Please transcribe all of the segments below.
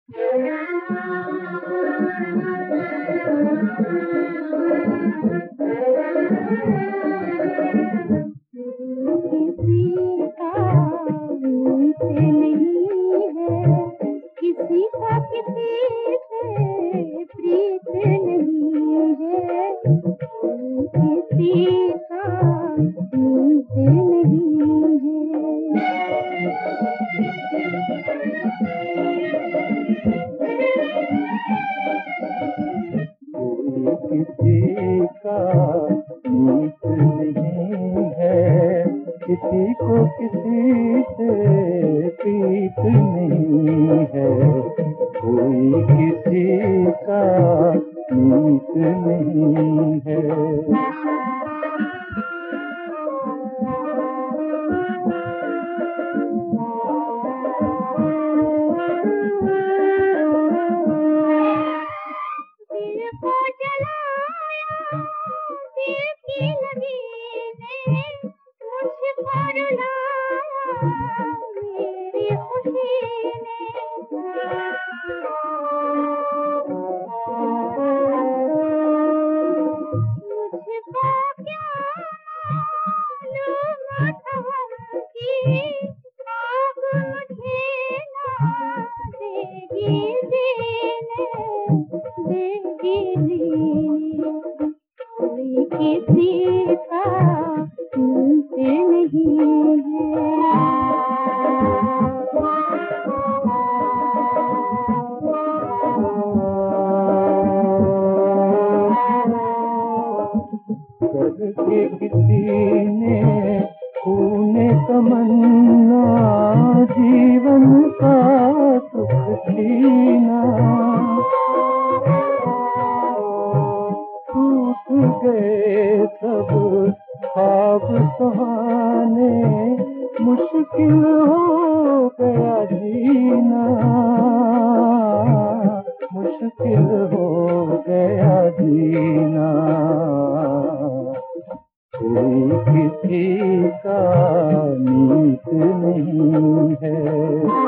किसी का किसी से प्रीत नहीं है, किसी का मीत नहीं है। किसी का मीत नहीं है, किसी को किसी से प्रीत नहीं है, कोई किसी का मीत नहीं है। किसी का मीत नहीं है। करके किसी ने खूने तमन्ना, जीवन का सुख छीना, टूट गए सब ख्वाब सुहाने, मुश्किल हो गया जीना, मुश्किल हो गया जीना, कोई किसी का मीत नहीं है।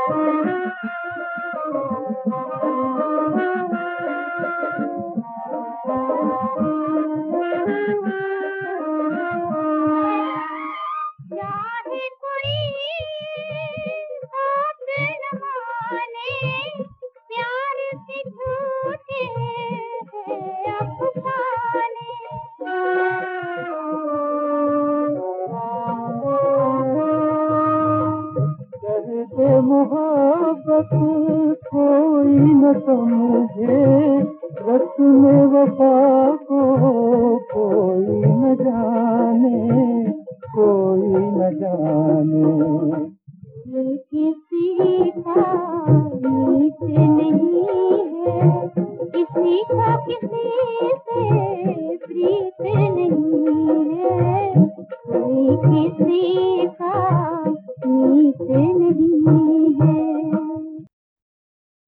मोहब्बत कोई न समझे, रस्म वफा को कोई न जाने, कोई न जाने।